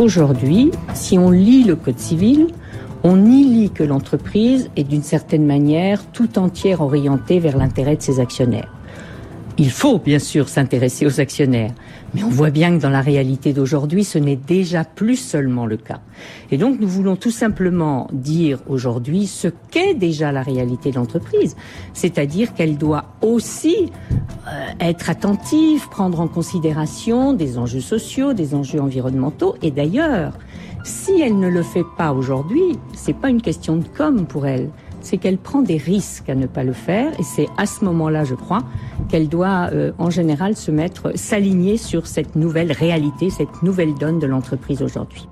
aujourd'hui, si on lit le Code civil, on y lit que l'entreprise est d'une certaine manière tout entière orientée vers l'intérêt de ses actionnaires. Il faut bien sûr s'intéresser aux actionnaires, mais on voit bien que dans la réalité d'aujourd'hui, ce n'est déjà plus seulement le cas. Et donc nous voulons tout simplement dire aujourd'hui ce qu'est déjà la réalité de l'entreprise, c'est-à-dire qu'elle doit aussi être attentive, prendre en considération des enjeux sociaux, des enjeux environnementaux, et d'ailleurs, si elle ne le fait pas aujourd'hui, c'est pas une question de com pour elle. C'est qu'elle prend des risques à ne pas le faire, et c'est à ce moment-là, je crois, qu'elle doit en général s'aligner sur cette nouvelle réalité, cette nouvelle donne de l'entreprise aujourd'hui.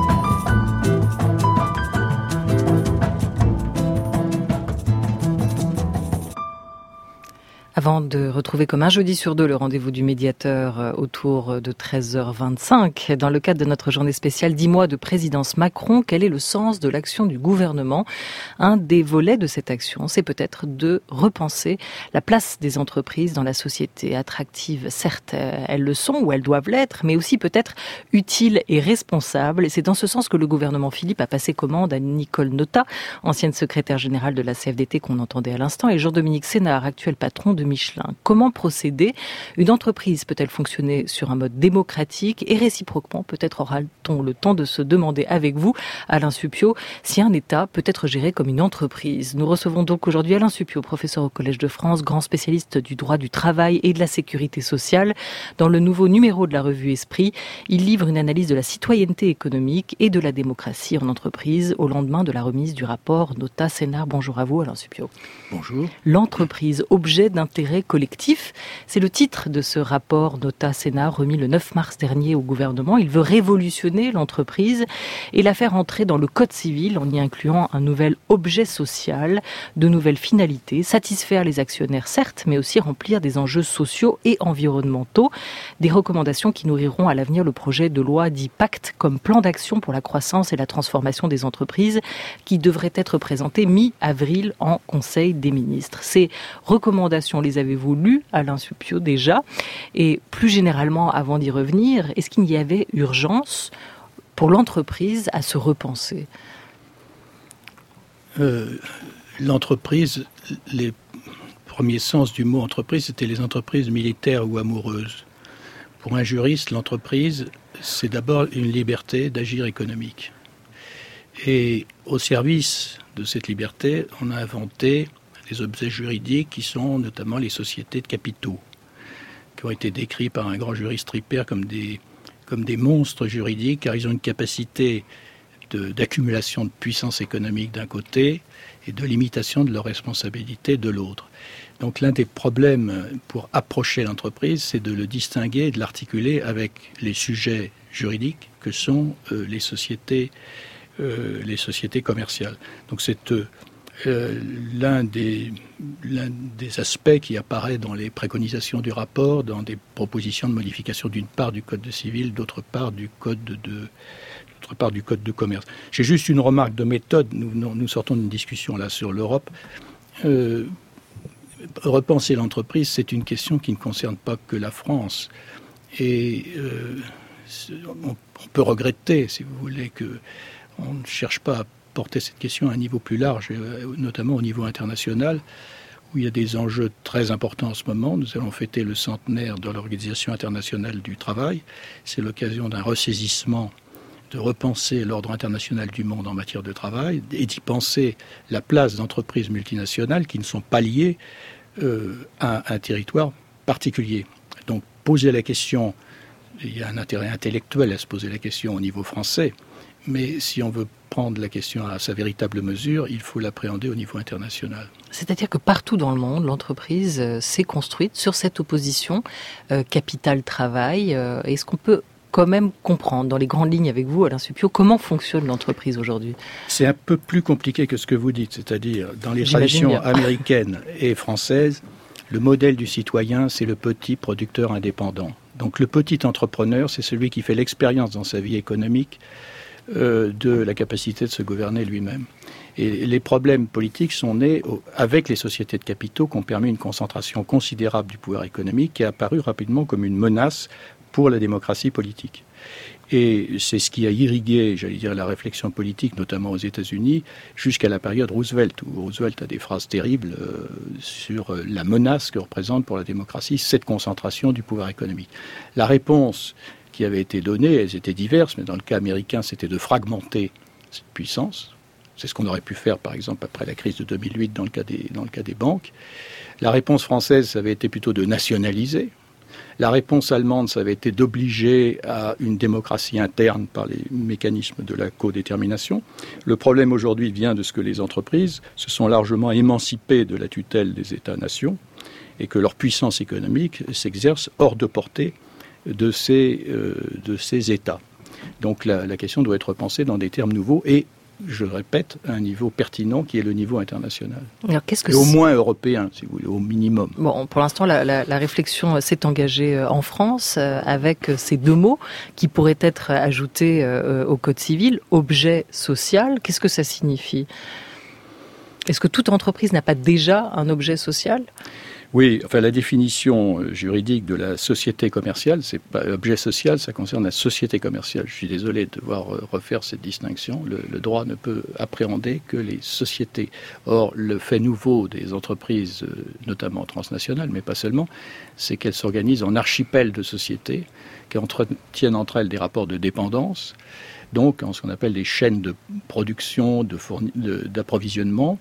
Avant de retrouver comme un jeudi sur deux le rendez-vous du médiateur autour de 13h25, dans le cadre de notre journée spéciale 10 mois de présidence Macron, quel est le sens de l'action du gouvernement ? Un des volets de cette action, c'est peut-être de repenser la place des entreprises dans la société. Attractives, certes, elles le sont ou elles doivent l'être, mais aussi peut-être utiles et responsables. Et c'est dans ce sens que le gouvernement Philippe a passé commande à Nicole Notat, ancienne secrétaire générale de la CFDT qu'on entendait à l'instant, et Jean-Dominique Sénard, actuel patron de Michelin. Comment procéder ? Une entreprise peut-elle fonctionner sur un mode démocratique et réciproquement, peut-être aura-t-on le temps de se demander avec vous, Alain Supiot, si un État peut être géré comme une entreprise. Nous recevons donc aujourd'hui Alain Supiot, professeur au Collège de France, grand spécialiste du droit du travail et de la sécurité sociale. Dans le nouveau numéro de la revue Esprit, il livre une analyse de la citoyenneté économique et de la démocratie en entreprise au lendemain de la remise du rapport Notat-Sénard. Bonjour à vous, Alain Supiot. Bonjour. L'entreprise, objet d'intérêt collectif. C'est le titre de ce rapport Notat-Sénard remis le 9 mars dernier au gouvernement. Il veut révolutionner l'entreprise et la faire entrer dans le code civil en y incluant un nouvel objet social, de nouvelles finalités, satisfaire les actionnaires certes, mais aussi remplir des enjeux sociaux et environnementaux. Des recommandations qui nourriront à l'avenir le projet de loi dit Pacte comme plan d'action pour la croissance et la transformation des entreprises qui devrait être présenté mi-avril en Conseil des ministres. Ces recommandations, les avez-vous lues, Alain Supiot, déjà ? Et plus généralement, avant d'y revenir, est-ce qu'il y avait urgence pour l'entreprise à se repenser ? L'entreprise, les premiers sens du mot entreprise, c'était les entreprises militaires ou amoureuses. Pour un juriste, l'entreprise, c'est d'abord une liberté d'agir économique. Et au service de cette liberté, on a inventé des objets juridiques qui sont notamment les sociétés de capitaux, qui ont été décrits par un grand juriste Ripert comme des monstres juridiques, car ils ont une capacité d'accumulation de puissance économique d'un côté et de limitation de leur responsabilité de l'autre. Donc l'un des problèmes pour approcher l'entreprise, c'est de le distinguer et de l'articuler avec les sujets juridiques que sont les sociétés commerciales. Donc c'est l'un des aspects qui apparaît dans les préconisations du rapport, dans des propositions de modification d'une part du Code civil, d'autre part du Code de commerce. J'ai juste une remarque de méthode. Nous sortons d'une discussion là sur l'Europe. Repenser l'entreprise, c'est une question qui ne concerne pas que la France. Et on peut regretter, si vous voulez, qu'on ne cherche pas à porter cette question à un niveau plus large, notamment au niveau international, où il y a des enjeux très importants en ce moment. Nous allons fêter le centenaire de l'Organisation internationale du travail. C'est l'occasion d'un ressaisissement, de repenser l'ordre international du monde en matière de travail et d'y penser la place d'entreprises multinationales qui ne sont pas liées à un territoire particulier. Donc poser la question, il y a un intérêt intellectuel à se poser la question au niveau français, mais si on veut prendre la question à sa véritable mesure, il faut l'appréhender au niveau international. C'est-à-dire que partout dans le monde, l'entreprise s'est construite sur cette opposition capital-travail. Est-ce qu'on peut quand même comprendre, dans les grandes lignes avec vous, Alain Supiot, comment fonctionne l'entreprise aujourd'hui ? C'est un peu plus compliqué que ce que vous dites, c'est-à-dire dans les traditions américaines et françaises, le modèle du citoyen, c'est le petit producteur indépendant. Donc le petit entrepreneur, c'est celui qui fait l'expérience dans sa vie économique de la capacité de se gouverner lui-même. Et les problèmes politiques sont nés avec les sociétés de capitaux qui ont permis une concentration considérable du pouvoir économique qui est apparue rapidement comme une menace pour la démocratie politique. Et c'est ce qui a irrigué, j'allais dire, la réflexion politique, notamment aux États-Unis, jusqu'à la période Roosevelt, où Roosevelt a des phrases terribles sur la menace que représente pour la démocratie cette concentration du pouvoir économique. La réponse qui avait été donnée, elles étaient diverses, mais dans le cas américain, c'était de fragmenter cette puissance. C'est ce qu'on aurait pu faire, par exemple, après la crise de 2008 dans le cas des banques. La réponse française, ça avait été plutôt de nationaliser. La réponse allemande, ça avait été d'obliger à une démocratie interne par les mécanismes de la codétermination. Le problème aujourd'hui vient de ce que les entreprises se sont largement émancipées de la tutelle des États-nations et que leur puissance économique s'exerce hors de portée de ces États. Donc la question doit être repensée dans des termes nouveaux et, je le répète, à un niveau pertinent qui est le niveau international. Alors, et au moins européen, si vous voulez, au minimum. Bon, pour l'instant, la réflexion s'est engagée en France avec ces deux mots qui pourraient être ajoutés au Code civil, objet social. Qu'est-ce que ça signifie ? Est-ce que toute entreprise n'a pas déjà un objet social ? Oui, enfin la définition juridique de la société commerciale, c'est pas objet social, ça concerne la société commerciale. Je suis désolé de devoir refaire cette distinction. Le droit ne peut appréhender que les sociétés. Or, le fait nouveau des entreprises, notamment transnationales, mais pas seulement, c'est qu'elles s'organisent en archipels de sociétés qui entretiennent entre elles des rapports de dépendance, donc en ce qu'on appelle des chaînes de production, d'approvisionnement.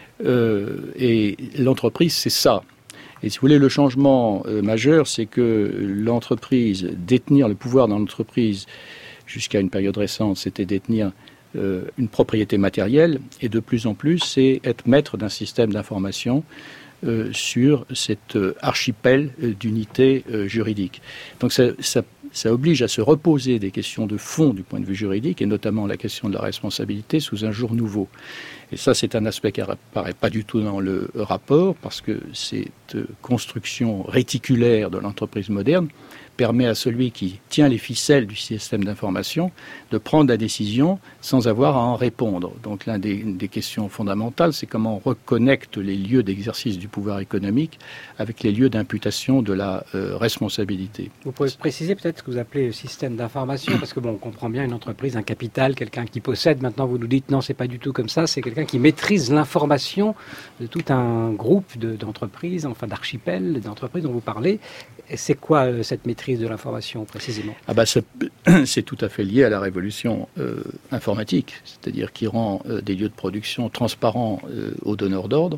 Et l'entreprise, c'est ça. Et si vous voulez, le changement majeur, c'est que l'entreprise, détenir le pouvoir dans l'entreprise, jusqu'à une période récente, c'était détenir une propriété matérielle, et de plus en plus, c'est être maître d'un système d'information sur cet archipel d'unités juridiques. Donc ça oblige à se reposer des questions de fond du point de vue juridique, et notamment la question de la responsabilité sous un jour nouveau. Et ça, c'est un aspect qui n'apparaît pas du tout dans le rapport, parce que cette construction réticulaire de l'entreprise moderne permet à celui qui tient les ficelles du système d'information de prendre la décision sans avoir à en répondre. Donc l'une des questions fondamentales, c'est comment on reconnecte les lieux d'exercice du pouvoir économique avec les lieux d'imputation de la responsabilité. Vous pouvez préciser peut-être ce que vous appelez système d'information, parce que bon, on comprend bien une entreprise, un capital, quelqu'un qui possède. Maintenant, vous nous dites non, c'est pas du tout comme ça. C'est quelqu'un qui maîtrise l'information de tout un groupe d'entreprises, enfin d'archipels d'entreprises dont vous parlez. Et c'est quoi cette maîtrise de l'information précisément ? C'est tout à fait lié à la révolution informatique, c'est-à-dire qui rend des lieux de production transparents aux donneurs d'ordre.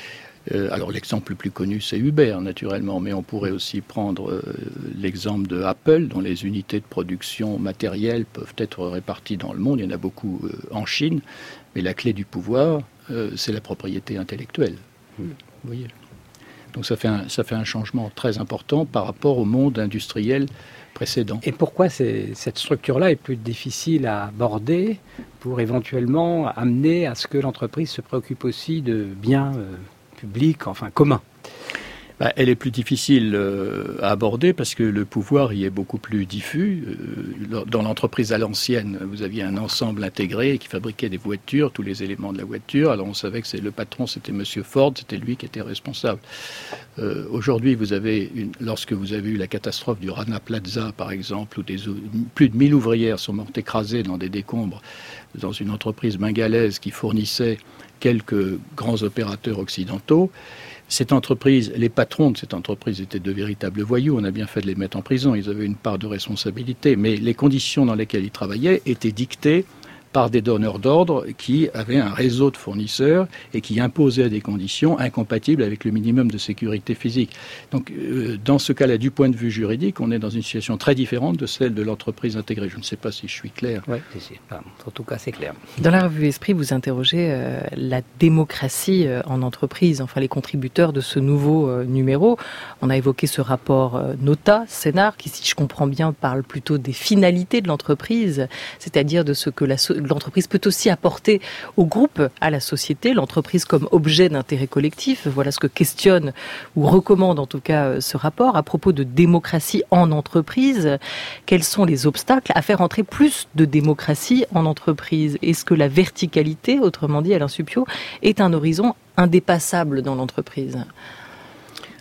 Alors l'exemple le plus connu, c'est Uber, naturellement, mais on pourrait aussi prendre l'exemple de Apple, dont les unités de production matérielles peuvent être réparties dans le monde. Il y en a beaucoup en Chine, mais la clé du pouvoir, c'est la propriété intellectuelle. Vous voyez ? Donc ça fait un changement très important par rapport au monde industriel précédent. Et pourquoi cette structure-là est plus difficile à aborder pour éventuellement amener à ce que l'entreprise se préoccupe aussi de biens publics, enfin communs ? Elle est plus difficile à aborder parce que le pouvoir y est beaucoup plus diffus. Dans l'entreprise à l'ancienne, vous aviez un ensemble intégré qui fabriquait des voitures, tous les éléments de la voiture. Alors on savait que le patron, c'était Monsieur Ford, c'était lui qui était responsable. Aujourd'hui, lorsque vous avez eu la catastrophe du Rana Plaza, par exemple, où plus de 1000 ouvrières sont mortes écrasées dans des décombres dans une entreprise bengalaise qui fournissait quelques grands opérateurs occidentaux, cette entreprise, les patrons de cette entreprise étaient de véritables voyous. On a bien fait de les mettre en prison. Ils avaient une part de responsabilité. Mais les conditions dans lesquelles ils travaillaient étaient dictées par des donneurs d'ordre qui avaient un réseau de fournisseurs et qui imposaient des conditions incompatibles avec le minimum de sécurité physique. Donc, dans ce cas-là, du point de vue juridique, on est dans une situation très différente de celle de l'entreprise intégrée. Je ne sais pas si je suis clair. Oui, en tout cas, c'est clair. Dans la revue Esprit, vous interrogez la démocratie en entreprise, enfin les contributeurs de ce nouveau numéro. On a évoqué ce rapport Nota-Sénart, qui, si je comprends bien, parle plutôt des finalités de l'entreprise, c'est-à-dire de ce que l'entreprise peut aussi apporter au groupe, à la société, l'entreprise comme objet d'intérêt collectif. Voilà ce que questionne ou recommande en tout cas ce rapport. À propos de démocratie en entreprise, quels sont les obstacles à faire entrer plus de démocratie en entreprise ? Est-ce que la verticalité, autrement dit Alain Supiot, est un horizon indépassable dans l'entreprise ?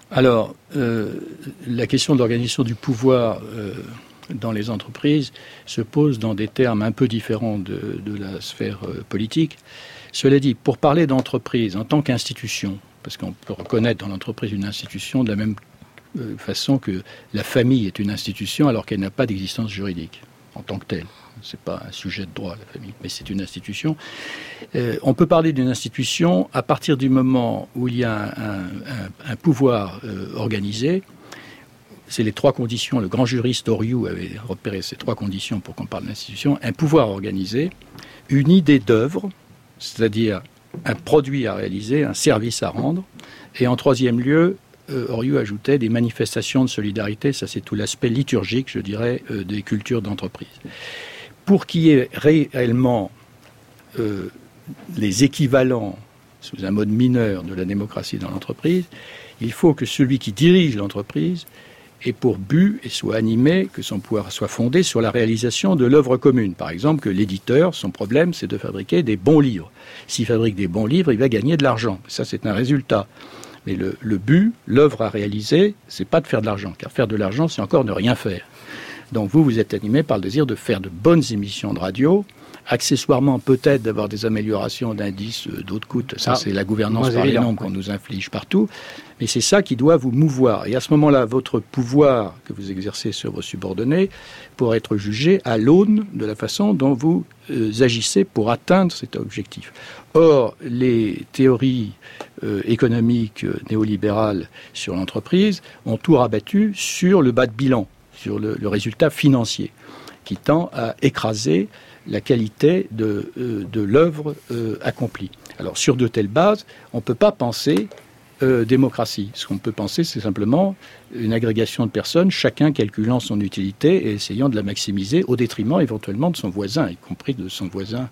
Alors, la question de l'organisation du pouvoir dans les entreprises se pose dans des termes un peu différents de la sphère politique. Cela dit, pour parler d'entreprise en tant qu'institution, parce qu'on peut reconnaître dans l'entreprise une institution de la même façon que la famille est une institution alors qu'elle n'a pas d'existence juridique en tant que telle. Ce n'est pas un sujet de droit, la famille, mais c'est une institution. On peut parler d'une institution à partir du moment où il y a un pouvoir organisé. C'est les trois conditions. Le grand juriste Oriou avait repéré ces trois conditions pour qu'on parle d'institution. Un pouvoir organisé, une idée d'œuvre, c'est-à-dire un produit à réaliser, un service à rendre. Et en troisième lieu, Oriou ajoutait des manifestations de solidarité. Ça, c'est tout l'aspect liturgique, je dirais, des cultures d'entreprise. Pour qu'il y ait réellement les équivalents, sous un mode mineur, de la démocratie dans l'entreprise, il faut que celui qui dirige l'entreprise ait pour but et soit animé, que son pouvoir soit fondé sur la réalisation de l'œuvre commune. Par exemple, que l'éditeur, son problème, c'est de fabriquer des bons livres. S'il fabrique des bons livres, il va gagner de l'argent. Ça, c'est un résultat. Mais le but, l'œuvre à réaliser, c'est pas de faire de l'argent. Car faire de l'argent, c'est encore ne rien faire. Donc vous êtes animé par le désir de faire de bonnes émissions de radio, accessoirement peut-être d'avoir des améliorations d'indices d'autres coûts. Ça, c'est la gouvernance par les nombres qu'on nous inflige partout. Mais c'est ça qui doit vous mouvoir. Et à ce moment-là, votre pouvoir que vous exercez sur vos subordonnés pourra être jugé à l'aune de la façon dont vous agissez pour atteindre cet objectif. Or, les théories économiques néolibérales sur l'entreprise ont tout rabattu sur le bas de bilan, sur le résultat financier, qui tend à écraser la qualité de l'œuvre accomplie. Alors, sur de telles bases, on ne peut pas penser démocratie. Ce qu'on peut penser, c'est simplement une agrégation de personnes, chacun calculant son utilité et essayant de la maximiser au détriment éventuellement de son voisin, y compris de son voisin.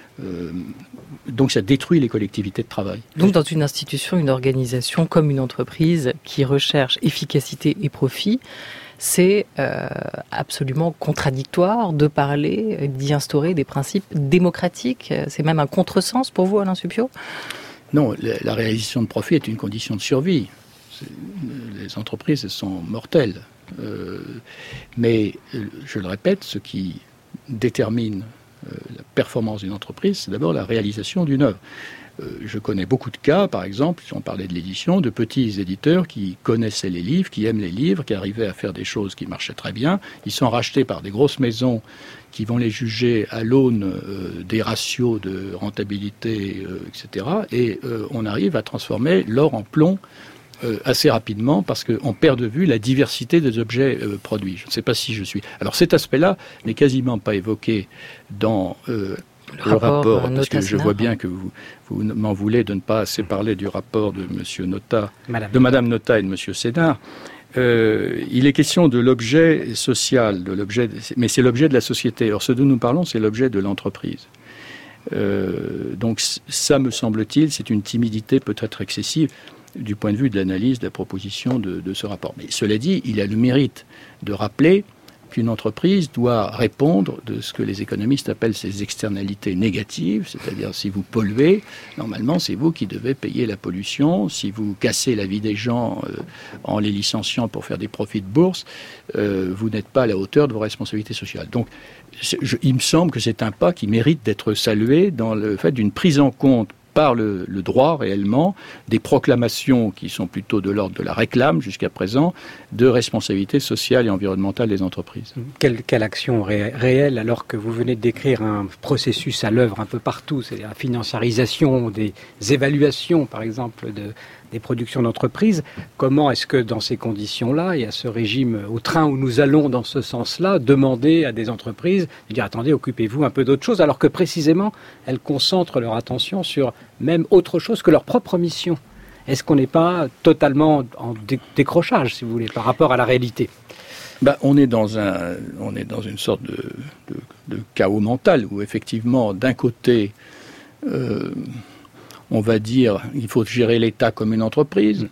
Donc ça détruit les collectivités de travail. Donc dans une institution, une organisation comme une entreprise qui recherche efficacité et profit, c'est absolument contradictoire de parler, d'y instaurer des principes démocratiques. C'est même un contresens pour vous, Alain Supiot ? Non, la réalisation de profit est une condition de survie. Les entreprises, elles sont mortelles. Mais, je le répète, ce qui détermine la performance d'une entreprise, c'est d'abord la réalisation d'une œuvre. Je connais beaucoup de cas, par exemple, si on parlait de l'édition, de petits éditeurs qui connaissaient les livres, qui aiment les livres, qui arrivaient à faire des choses qui marchaient très bien. Ils sont rachetés par des grosses maisons qui vont les juger à l'aune des ratios de rentabilité, etc. Et on arrive à transformer l'or en plomb assez rapidement parce qu'on perd de vue la diversité des objets produits. Je ne sais pas si je suis... Alors cet aspect-là n'est quasiment pas évoqué dans... le rapport, parce que je vois bien que vous m'en voulez de ne pas assez parler du rapport de Monsieur Notat, de Madame Notat et de Monsieur Sénard. Il est question de l'objet social, mais c'est l'objet de la société. Or, ce dont nous parlons, c'est l'objet de l'entreprise. Donc, ça, me semble-t-il, c'est une timidité peut-être excessive du point de vue de l'analyse de la proposition de ce rapport. Mais cela dit, il a le mérite de rappeler qu'une entreprise doit répondre de ce que les économistes appellent ses externalités négatives, c'est-à-dire si vous polluez, normalement c'est vous qui devez payer la pollution, si vous cassez la vie des gens en les licenciant pour faire des profits de bourse, vous n'êtes pas à la hauteur de vos responsabilités sociales. Donc il me semble que c'est un pas qui mérite d'être salué dans le fait d'une prise en compte par le droit réellement, des proclamations qui sont plutôt de l'ordre de la réclame jusqu'à présent, de responsabilité sociale et environnementale des entreprises. Quelle action réelle alors que vous venez de décrire un processus à l'œuvre un peu partout, c'est la financiarisation des évaluations par exemple des productions d'entreprises. Comment est-ce que dans ces conditions-là, et à ce régime au train où nous allons dans ce sens-là, demander à des entreprises de dire attendez, occupez-vous un peu d'autre chose, alors que précisément elles concentrent leur attention sur même autre chose que leur propre mission. Est-ce qu'on n'est pas totalement en décrochage, si vous voulez, par rapport à la réalité ? On est dans une sorte de chaos mental où effectivement, d'un côté, on va dire il faut gérer l'État comme une entreprise.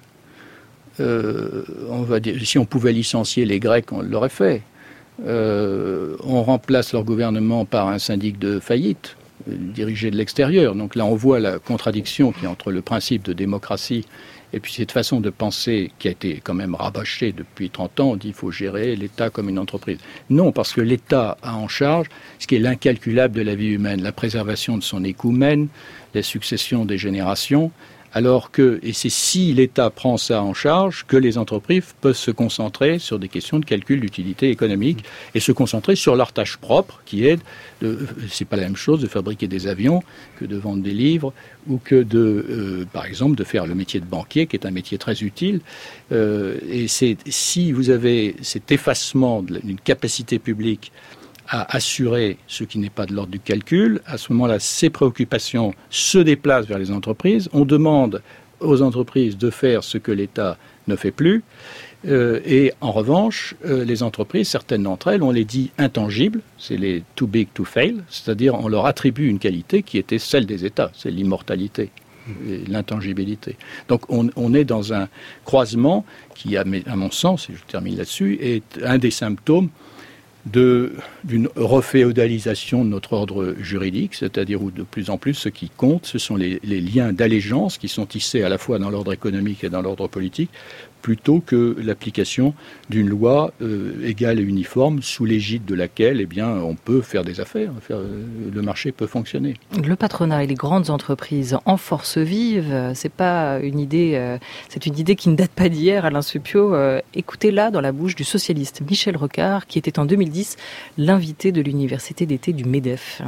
On va dire si on pouvait licencier les Grecs, on l'aurait fait. On remplace leur gouvernement par un syndic de faillite dirigé de l'extérieur. Donc là, on voit la contradiction qui est entre le principe de démocratie Et puis cette façon de penser qui a été quand même rabâchée depuis 30 ans, on dit qu'il faut gérer l'État comme une entreprise. Non, parce que l'État a en charge ce qui est l'incalculable de la vie humaine, la préservation de son écoumène, la succession des générations, alors que, et c'est si l'État prend ça en charge, que les entreprises peuvent se concentrer sur des questions de calcul d'utilité économique et se concentrer sur leur tâche propre, qui est, c'est pas la même chose de fabriquer des avions que de vendre des livres ou que par exemple, de faire le métier de banquier, qui est un métier très utile. Et si vous avez cet effacement d'une capacité publique à assurer ce qui n'est pas de l'ordre du calcul, à ce moment-là, ces préoccupations se déplacent vers les entreprises. On demande aux entreprises de faire ce que l'État ne fait plus. Et en revanche, les entreprises, certaines d'entre elles, on les dit intangibles, c'est les too big to fail, c'est-à-dire on leur attribue une qualité qui était celle des États, c'est l'immortalité, l'intangibilité. Donc on est dans un croisement qui, à mon sens, et je termine là-dessus, est un des symptômes d'une reféodalisation de notre ordre juridique, c'est-à-dire où de plus en plus ce qui compte, ce sont les liens d'allégeance qui sont tissés à la fois dans l'ordre économique et dans l'ordre politique, plutôt que l'application d'une loi égale et uniforme sous l'égide de laquelle on peut faire des affaires, le marché peut fonctionner. Le patronat et les grandes entreprises en force vive, c'est pas une idée, c'est une idée qui ne date pas d'hier. Alain Supiot, écoutez-la dans la bouche du socialiste Michel Rocard, qui était en 2010 l'invité de l'université d'été du MEDEF.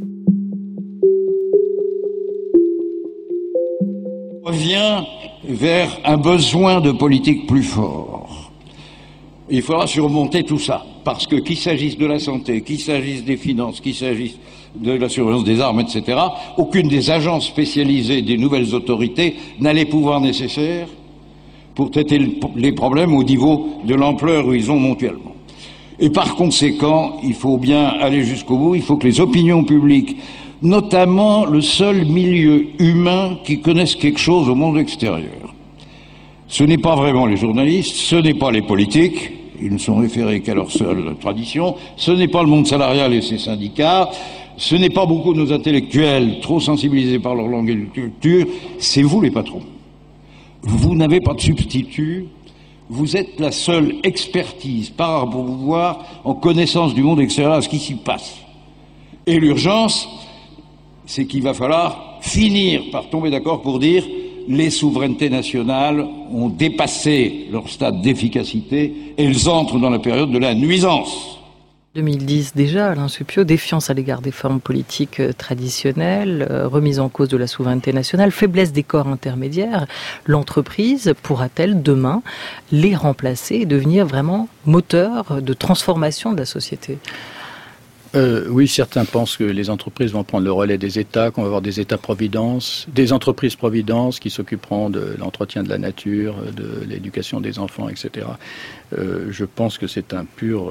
On revient vers un besoin de politique plus fort. Il faudra surmonter tout ça, parce que qu'il s'agisse de la santé, qu'il s'agisse des finances, qu'il s'agisse de la surveillance des armes, etc., aucune des agences spécialisées des nouvelles autorités n'a les pouvoirs nécessaires pour traiter les problèmes au niveau de l'ampleur où ils ont mondialement. Et par conséquent, il faut bien aller jusqu'au bout, il faut que les opinions publiques, notamment le seul milieu humain qui connaisse quelque chose au monde extérieur. Ce n'est pas vraiment les journalistes, ce n'est pas les politiques, ils ne sont référés qu'à leur seule tradition, ce n'est pas le monde salarial et ses syndicats, ce n'est pas beaucoup de nos intellectuels trop sensibilisés par leur langue et leur culture, c'est vous les patrons. Vous n'avez pas de substitut, vous êtes la seule expertise par rapport au pouvoir en connaissance du monde extérieur à ce qui s'y passe. Et l'urgence, c'est qu'il va falloir finir par tomber d'accord pour dire les souverainetés nationales ont dépassé leur stade d'efficacité et elles entrent dans la période de la nuisance. 2010 déjà, Alain Supiot, défiance à l'égard des formes politiques traditionnelles, remise en cause de la souveraineté nationale, faiblesse des corps intermédiaires. L'entreprise pourra-t-elle demain les remplacer et devenir vraiment moteur de transformation de la société ? Oui, certains pensent que les entreprises vont prendre le relais des États, qu'on va avoir des États-providence, des entreprises-providence qui s'occuperont de l'entretien de la nature, de l'éducation des enfants, etc. Je pense que c'est un pur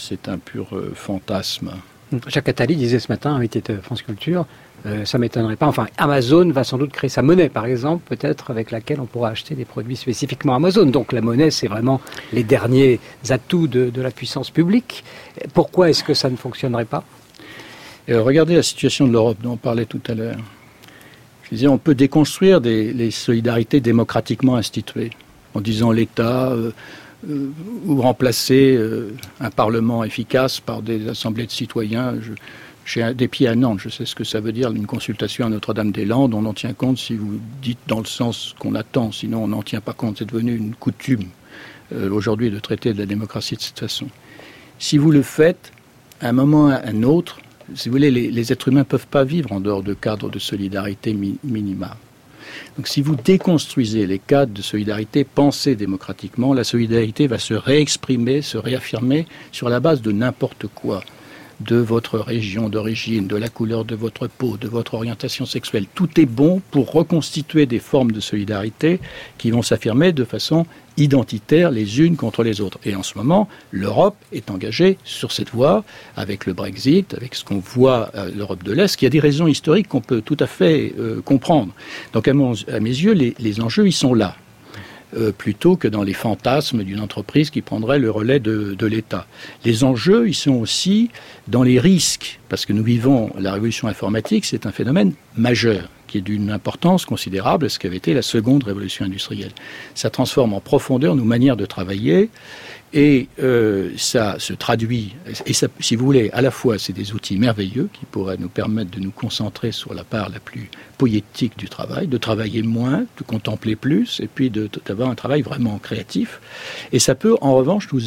fantasme. Jacques Attali disait ce matin, invité de France Culture, ça ne m'étonnerait pas. Enfin, Amazon va sans doute créer sa monnaie, par exemple, peut-être avec laquelle on pourra acheter des produits spécifiquement Amazon. Donc la monnaie, c'est vraiment les derniers atouts de la puissance publique. Pourquoi est-ce que ça ne fonctionnerait pas ? Regardez la situation de l'Europe dont on parlait tout à l'heure. Je disais, on peut déconstruire les solidarités démocratiquement instituées en disant l'État ou remplacer un Parlement efficace par des assemblées de citoyens. J'ai des pieds à Nantes, je sais ce que ça veut dire, une consultation à Notre-Dame-des-Landes, on en tient compte si vous dites dans le sens qu'on attend, sinon on n'en tient pas compte. C'est devenu une coutume aujourd'hui de traiter de la démocratie de cette façon. Si vous le faites, à un moment ou à un autre, si vous voulez, les êtres humains ne peuvent pas vivre en dehors de cadres de solidarité minimale. Donc si vous déconstruisez les cadres de solidarité pensés démocratiquement, la solidarité va se réexprimer, se réaffirmer sur la base de n'importe quoi. De votre région d'origine, de la couleur de votre peau, de votre orientation sexuelle. Tout est bon pour reconstituer des formes de solidarité qui vont s'affirmer de façon identitaire les unes contre les autres. Et en ce moment, l'Europe est engagée sur cette voie avec le Brexit, avec ce qu'on voit à l'Europe de l'Est, qui a des raisons historiques qu'on peut tout à fait comprendre. Donc à mes yeux, les enjeux, ils sont là. Plutôt que dans les fantasmes d'une entreprise qui prendrait le relais de l'État. Les enjeux, ils sont aussi dans les risques, parce que nous vivons la révolution informatique, c'est un phénomène majeur qui est d'une importance considérable, ce qu'avait été la seconde révolution industrielle. Ça transforme en profondeur nos manières de travailler. Et ça se traduit, et ça, si vous voulez, à la fois c'est des outils merveilleux qui pourraient nous permettre de nous concentrer sur la part la plus poétique du travail, de travailler moins, de contempler plus, et puis d'avoir un travail vraiment créatif. Et ça peut en revanche nous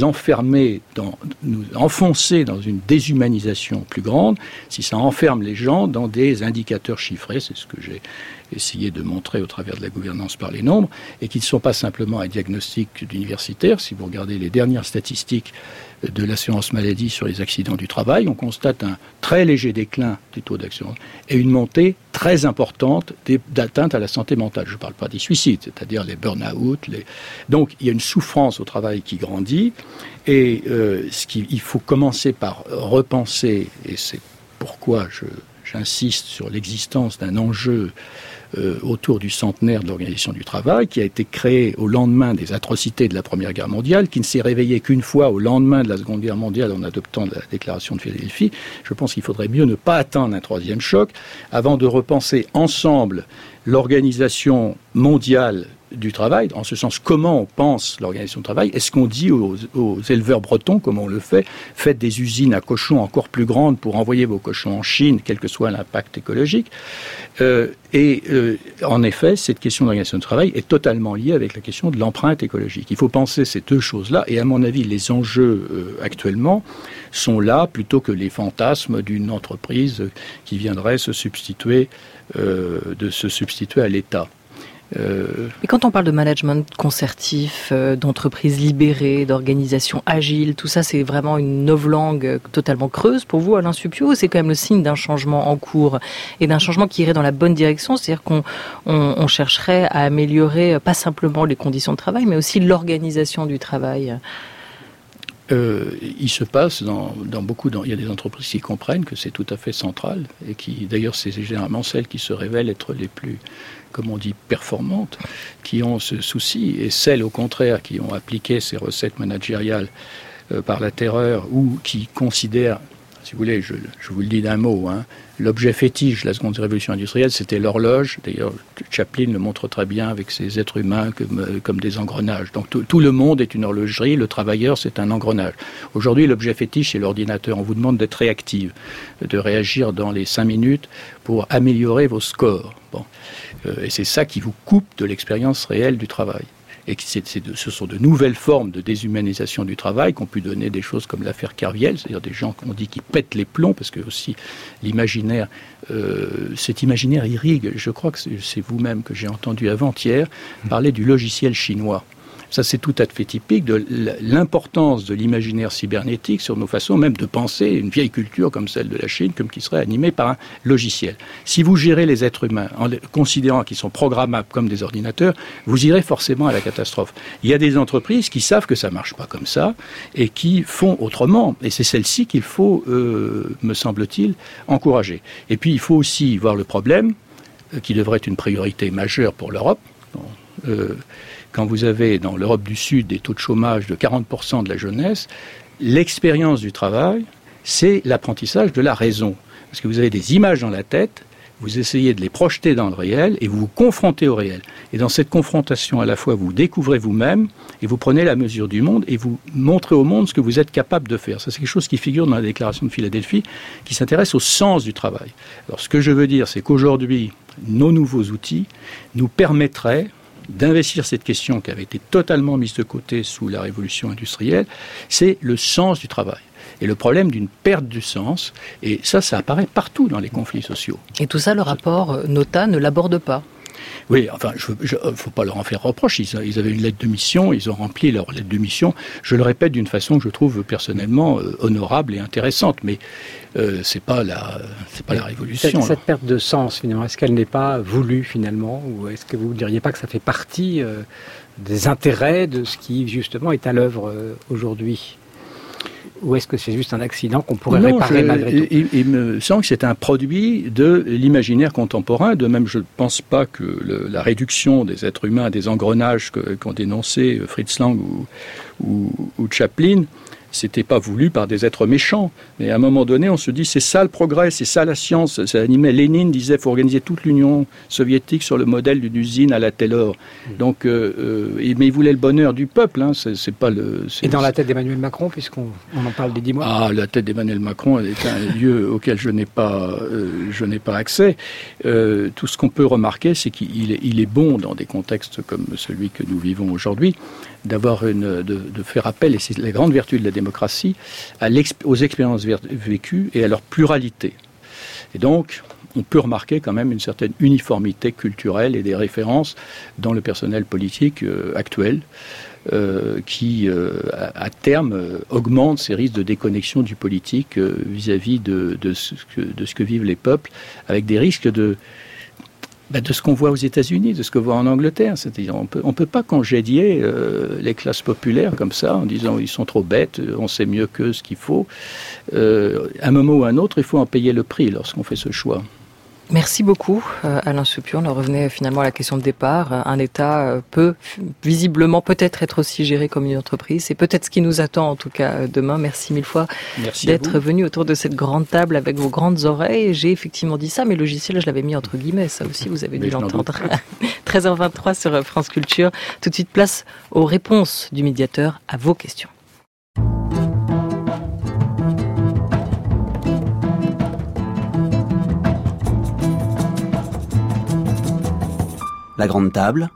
enfoncer dans une déshumanisation plus grande, si ça enferme les gens dans des indicateurs chiffrés, c'est ce que j'ai essayé de montrer au travers de la gouvernance par les nombres, et qui ne sont pas simplement un diagnostic d'universitaire. Si vous regardez les dernières statistiques de l'assurance maladie sur les accidents du travail, on constate un très léger déclin du taux d'accident et une montée très importante d'atteinte à la santé mentale. Je ne parle pas des suicides, c'est-à-dire les burn-out. Donc il y a une souffrance au travail qui grandit, et il faut commencer par repenser, et c'est pourquoi j'insiste sur l'existence d'un enjeu autour du centenaire de l'Organisation du travail, qui a été créé au lendemain des atrocités de la Première Guerre mondiale, qui ne s'est réveillé qu'une fois au lendemain de la Seconde Guerre mondiale en adoptant la déclaration de Philadelphie. Je pense qu'il faudrait mieux ne pas attendre un troisième choc avant de repenser ensemble l'organisation mondiale du travail, en ce sens, comment on pense l'organisation du travail. Est-ce qu'on dit aux éleveurs bretons, comme on le fait, faites des usines à cochons encore plus grandes pour envoyer vos cochons en Chine, quel que soit l'impact écologique. En effet, cette question de l'organisation du travail est totalement liée avec la question de l'empreinte écologique. Il faut penser ces deux choses-là, et à mon avis, les enjeux actuellement sont là, plutôt que les fantasmes d'une entreprise qui viendrait se substituer à l'État. Et quand on parle de management concertif, d'entreprises libérées, d'organisations agiles, tout ça, c'est vraiment une novlangue totalement creuse pour vous, Alain Supiot, ou c'est quand même le signe d'un changement en cours et d'un changement qui irait dans la bonne direction, c'est-à-dire qu'on chercherait à améliorer pas simplement les conditions de travail, mais aussi l'organisation du travail? Il se passe il y a des entreprises qui comprennent que c'est tout à fait central, et qui, d'ailleurs, c'est généralement celles qui se révèlent être les plus, comme on dit, performantes, qui ont ce souci, et celles, au contraire, qui ont appliqué ces recettes managériales par la terreur, ou qui considèrent, si vous voulez, je vous le dis d'un mot, l'objet fétiche de la seconde révolution industrielle, c'était l'horloge. D'ailleurs, Chaplin le montre très bien avec ces êtres humains comme des engrenages. Donc tout le monde est une horlogerie, le travailleur, c'est un engrenage. Aujourd'hui, l'objet fétiche, c'est l'ordinateur. On vous demande d'être réactif, de réagir dans les 5 minutes pour améliorer vos scores. Et c'est ça qui vous coupe de l'expérience réelle du travail. Et ce sont de nouvelles formes de déshumanisation du travail qu'ont pu donner des choses comme l'affaire Kerviel, c'est-à-dire des gens qu'on dit qui pètent les plombs, parce que aussi l'imaginaire, cet imaginaire irrigue. Je crois que c'est vous-même que j'ai entendu avant-hier parler du logiciel chinois. Ça, c'est tout à fait typique de l'importance de l'imaginaire cybernétique sur nos façons même de penser une vieille culture comme celle de la Chine, comme qui serait animée par un logiciel. Si vous gérez les êtres humains en considérant qu'ils sont programmables comme des ordinateurs, vous irez forcément à la catastrophe. Il y a des entreprises qui savent que ça ne marche pas comme ça et qui font autrement. Et c'est celle-ci qu'il faut, me semble-t-il, encourager. Et puis, il faut aussi voir le problème, qui devrait être une priorité majeure pour l'Europe. Quand vous avez dans l'Europe du Sud des taux de chômage de 40% de la jeunesse, l'expérience du travail, c'est l'apprentissage de la raison. Parce que vous avez des images dans la tête, vous essayez de les projeter dans le réel et vous vous confrontez au réel. Et dans cette confrontation, à la fois, vous découvrez vous-même et vous prenez la mesure du monde et vous montrez au monde ce que vous êtes capable de faire. Ça, c'est quelque chose qui figure dans la déclaration de Philadelphie, qui s'intéresse au sens du travail. Alors, ce que je veux dire, c'est qu'aujourd'hui, nos nouveaux outils nous permettraient d'investir cette question qui avait été totalement mise de côté sous la révolution industrielle, c'est le sens du travail. Et le problème d'une perte du sens, et ça apparaît partout dans les conflits sociaux. Et tout ça, le rapport Notat ne l'aborde pas. Oui, enfin, faut pas leur en faire reproche. Ils avaient une lettre de mission, ils ont rempli leur lettre de mission. Je le répète d'une façon que je trouve personnellement honorable et intéressante, mais c'est pas la révolution. Cette perte de sens, finalement, est-ce qu'elle n'est pas voulue finalement, ou est-ce que vous ne diriez pas que ça fait partie des intérêts de ce qui justement est à l'œuvre aujourd'hui ? Ou est-ce que c'est juste un accident qu'on pourrait réparer malgré tout ? Il me semble que c'est un produit de l'imaginaire contemporain. De même, je ne pense pas que la réduction des êtres humains à des engrenages qu'ont dénoncé Fritz Lang ou Chaplin, c'était pas voulu par des êtres méchants. Mais à un moment donné, on se dit, c'est ça le progrès, c'est ça la science. Ça animait, Lénine disait, il faut organiser toute l'Union soviétique sur le modèle d'une usine à la Taylor. Donc, mais il voulait le bonheur du peuple. Hein, c'est pas le. Et dans la tête d'Emmanuel Macron, puisqu'on en parle des 10 mois. Ah, la tête d'Emmanuel Macron est un lieu auquel je n'ai pas accès. Tout ce qu'on peut remarquer, c'est qu'il est bon dans des contextes comme celui que nous vivons aujourd'hui, de faire appel, et c'est la grande vertu de la démocratie, aux expériences vécues et à leur pluralité. Et donc, on peut remarquer quand même une certaine uniformité culturelle et des références dans le personnel politique actuel, qui, à terme, augmente ces risques de déconnexion du politique vis-à-vis de ce que vivent les peuples, avec des risques de ce qu'on voit aux États-Unis, de ce qu'on voit en Angleterre. C'est-à-dire, on peut pas congédier les classes populaires comme ça, en disant ils sont trop bêtes, on sait mieux qu'eux ce qu'il faut. À un moment ou à un autre, il faut en payer le prix lorsqu'on fait ce choix. Merci beaucoup, Alain Soupion. On en revenait finalement à la question de départ. Un État peut visiblement peut-être être aussi géré comme une entreprise. C'est peut-être ce qui nous attend en tout cas demain. Merci mille fois d'être venu autour de cette grande table avec vos grandes oreilles. J'ai effectivement dit ça, mais logiciel, je l'avais mis entre guillemets. Ça aussi, vous avez dû l'entendre. 13h23 sur France Culture. Tout de suite, place aux réponses du médiateur à vos questions. La grande table,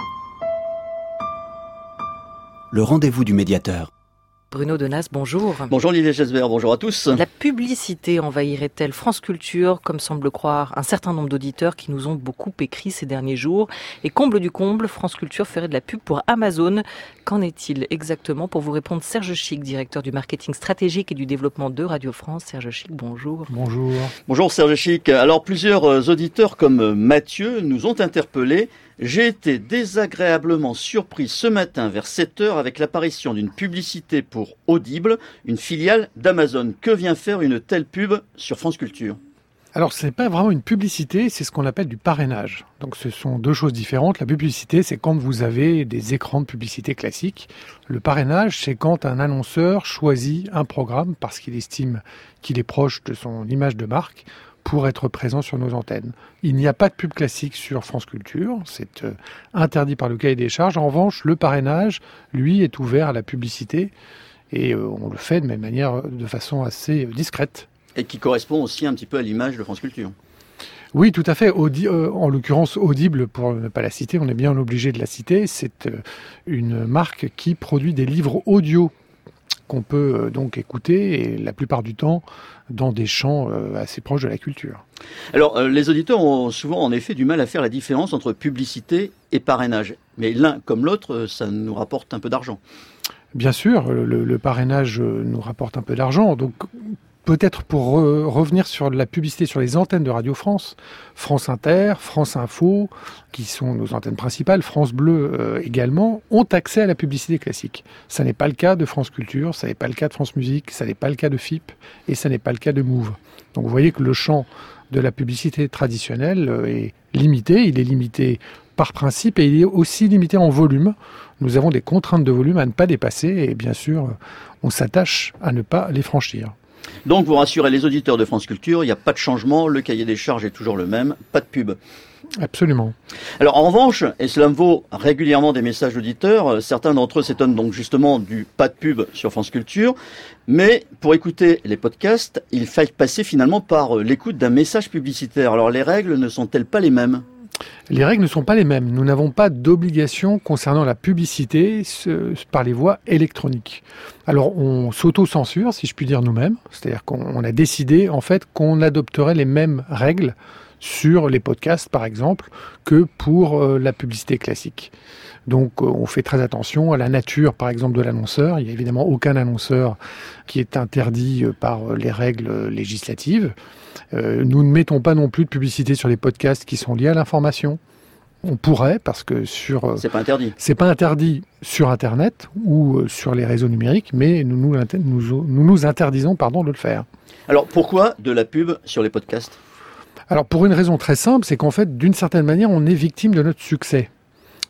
le rendez-vous du médiateur. Bruno Denas, bonjour. Bonjour Olivier Gesbert, bonjour à tous. La publicité envahirait-elle France Culture, comme semble croire un certain nombre d'auditeurs qui nous ont beaucoup écrit ces derniers jours? Et comble du comble, France Culture ferait de la pub pour Amazon. Qu'en est-il exactement? Pour vous répondre, Serge Schick, directeur du marketing stratégique et du développement de Radio France. Serge Schick, bonjour. Bonjour. Bonjour Serge Schick. Alors plusieurs auditeurs comme Mathieu nous ont interpellés. J'ai été désagréablement surpris ce matin vers 7h avec l'apparition d'une publicité pour Audible, une filiale d'Amazon. Que vient faire une telle pub sur France Culture ? Alors, ce n'est pas vraiment une publicité, c'est ce qu'on appelle du parrainage. Donc, ce sont deux choses différentes. La publicité, c'est quand vous avez des écrans de publicité classiques. Le parrainage, c'est quand un annonceur choisit un programme parce qu'il estime qu'il est proche de son image de marque pour être présent sur nos antennes. Il n'y a pas de pub classique sur France Culture, c'est interdit par le cahier des charges. En revanche, le parrainage, lui, est ouvert à la publicité et on le fait de même manière, de façon assez discrète. Et qui correspond aussi un petit peu à l'image de France Culture. Oui, tout à fait. En l'occurrence, Audible, pour ne pas la citer, on est bien obligé de la citer, c'est une marque qui produit des livres audio qu'on peut donc écouter, et la plupart du temps dans des champs assez proches de la culture. Alors, les auditeurs ont souvent en effet du mal à faire la différence entre publicité et parrainage. Mais l'un comme l'autre, ça nous rapporte un peu d'argent. Bien sûr, le parrainage nous rapporte un peu d'argent. Donc, peut-être pour revenir sur la publicité sur les antennes de Radio France, France Inter, France Info, qui sont nos antennes principales, France Bleu également, ont accès à la publicité classique. Ça n'est pas le cas de France Culture, ça n'est pas le cas de France Musique, ça n'est pas le cas de FIP et ça n'est pas le cas de Move. Donc vous voyez que le champ de la publicité traditionnelle est limité. Il est limité par principe et il est aussi limité en volume. Nous avons des contraintes de volume à ne pas dépasser et bien sûr, on s'attache à ne pas les franchir. Donc vous rassurez les auditeurs de France Culture, il n'y a pas de changement, le cahier des charges est toujours le même, pas de pub. Absolument. Alors en revanche, et cela me vaut régulièrement des messages d'auditeurs, certains d'entre eux s'étonnent donc justement du pas de pub sur France Culture, mais pour écouter les podcasts, il faille passer finalement par l'écoute d'un message publicitaire. Alors les règles ne sont-elles pas les mêmes ? Les règles ne sont pas les mêmes. Nous n'avons pas d'obligation concernant la publicité par les voies électroniques. Alors, on s'auto-censure, si je puis dire nous-mêmes. C'est-à-dire qu'on a décidé, en fait, qu'on adopterait les mêmes règles sur les podcasts, par exemple, que pour la publicité classique. Donc, on fait très attention à la nature, par exemple, de l'annonceur. Il n'y a évidemment aucun annonceur qui est interdit par les règles législatives. Nous ne mettons pas non plus de publicité sur les podcasts qui sont liés à l'information. On pourrait, parce que c'est pas interdit. C'est pas interdit sur Internet ou sur les réseaux numériques, mais nous nous interdisons de le faire. Alors, pourquoi de la pub sur les podcasts ? Alors, pour une raison très simple, c'est qu'en fait, d'une certaine manière, on est victime de notre succès.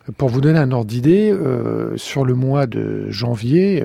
Pour vous donner un ordre d'idée, sur le mois de janvier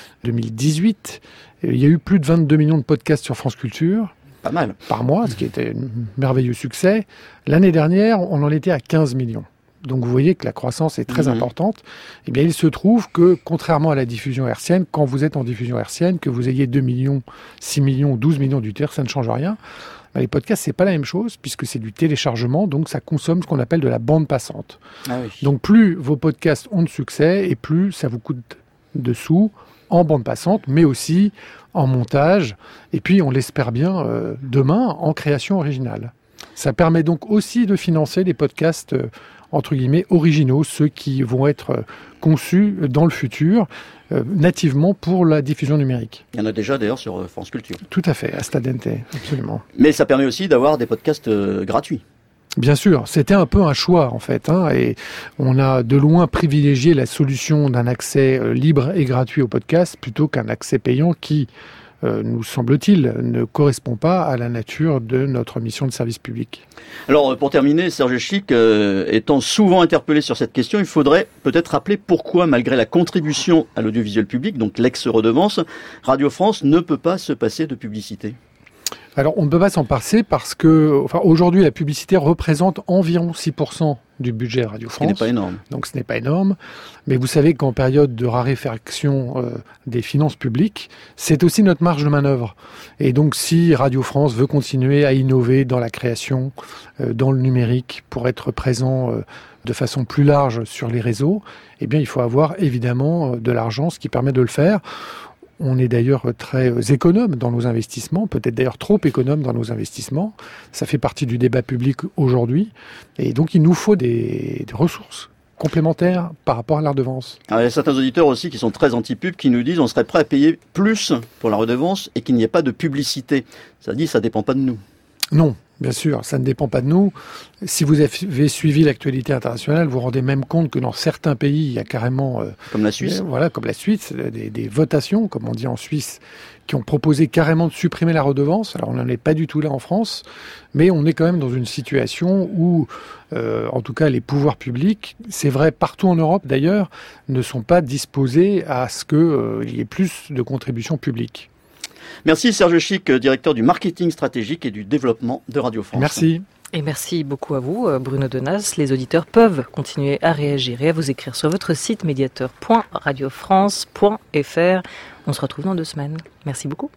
2018, il y a eu plus de 22 millions de podcasts sur France Culture. Pas mal. Par mois, ce qui était un merveilleux succès. L'année dernière, on en était à 15 millions. Donc vous voyez que la croissance est très importante. Eh bien, il se trouve que, contrairement à la diffusion hertzienne, quand vous êtes en diffusion hertzienne, que vous ayez 2 millions, 6 millions, 12 millions d'uditeurs, ça ne change rien. Les podcasts, c'est pas la même chose, puisque c'est du téléchargement, donc ça consomme ce qu'on appelle de la bande passante. Ah oui. Donc plus vos podcasts ont de succès, et plus ça vous coûte de sous en bande passante, mais aussi en montage, et puis on l'espère bien demain, en création originale. Ça permet donc aussi de financer les podcasts entre guillemets originaux, ceux qui vont être conçus dans le futur nativement pour la diffusion numérique. Il y en a déjà d'ailleurs sur France Culture. Tout à fait, à Stadente, absolument. Mais ça permet aussi d'avoir des podcasts gratuits. Bien sûr, c'était un peu un choix en fait, et on a de loin privilégié la solution d'un accès libre et gratuit au podcast plutôt qu'un accès payant qui, nous semble-t-il, ne correspond pas à la nature de notre mission de service public. Alors, pour terminer, Serge Schick, étant souvent interpellé sur cette question, il faudrait peut-être rappeler pourquoi, malgré la contribution à l'audiovisuel public, donc l'ex-redevance, Radio France ne peut pas se passer de publicité. Alors, on ne peut pas s'en passer parce que, aujourd'hui, la publicité représente environ 6% du budget Radio France. Ce n'est pas énorme. Donc, ce n'est pas énorme. Mais vous savez qu'en période de raréfaction des finances publiques, c'est aussi notre marge de manœuvre. Et donc, si Radio France veut continuer à innover dans la création, dans le numérique, pour être présent de façon plus large sur les réseaux, eh bien, il faut avoir évidemment de l'argent, ce qui permet de le faire. On est d'ailleurs très économe dans nos investissements, peut-être d'ailleurs trop économe dans nos investissements. Ça fait partie du débat public aujourd'hui. Et donc, il nous faut des ressources complémentaires par rapport à la redevance. Alors, il y a certains auditeurs aussi qui sont très anti-pub, qui nous disent on serait prêt à payer plus pour la redevance et qu'il n'y ait pas de publicité. Ça dit, ça dépend pas de nous. Non. Bien sûr, ça ne dépend pas de nous. Si vous avez suivi l'actualité internationale, vous vous rendez même compte que dans certains pays, il y a carrément... comme la Suisse. Comme la Suisse, des votations, comme on dit en Suisse, qui ont proposé carrément de supprimer la redevance. Alors, on n'en est pas du tout là en France, mais on est quand même dans une situation où, en tout cas, les pouvoirs publics, c'est vrai partout en Europe d'ailleurs, ne sont pas disposés à ce qu'il y ait plus de contributions publiques. Merci Serge Schick, directeur du marketing stratégique et du développement de Radio France. Merci. Et merci beaucoup à vous, Bruno Denas. Les auditeurs peuvent continuer à réagir et à vous écrire sur votre site médiateur.radiofrance.fr. On se retrouve dans 2 semaines. Merci beaucoup.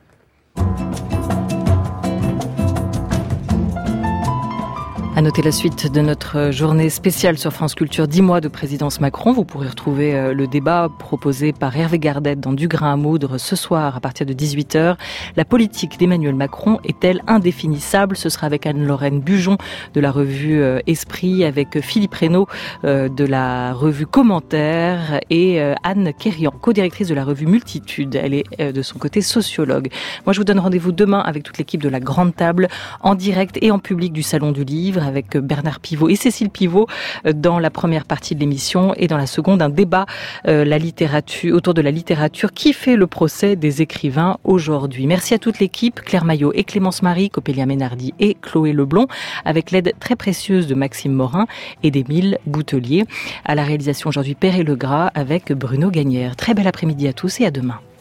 À noter la suite de notre journée spéciale sur France Culture, 10 mois de présidence Macron. Vous pourrez retrouver le débat proposé par Hervé Gardette dans Du grain à moudre ce soir à partir de 18h. La politique d'Emmanuel Macron est-elle indéfinissable? Ce sera avec Anne-Lorraine Bujon de la revue Esprit, avec Philippe Reynaud de la revue Commentaire et Anne Kérian, co-directrice de la revue Multitude. Elle est de son côté sociologue. Moi, je vous donne rendez-vous demain avec toute l'équipe de La Grande Table en direct et en public du Salon du Livre, avec Bernard Pivot et Cécile Pivot dans la première partie de l'émission, et dans la seconde un débat autour de la littérature qui fait le procès des écrivains aujourd'hui. Merci à toute l'équipe, Claire Maillot et Clémence Marie, Copélia Ménardi et Chloé Leblond, avec l'aide très précieuse de Maxime Morin et d'Émile Boutelier. À la réalisation aujourd'hui, Perret Legras avec Bruno Gagnère. Très bel après-midi à tous et à demain.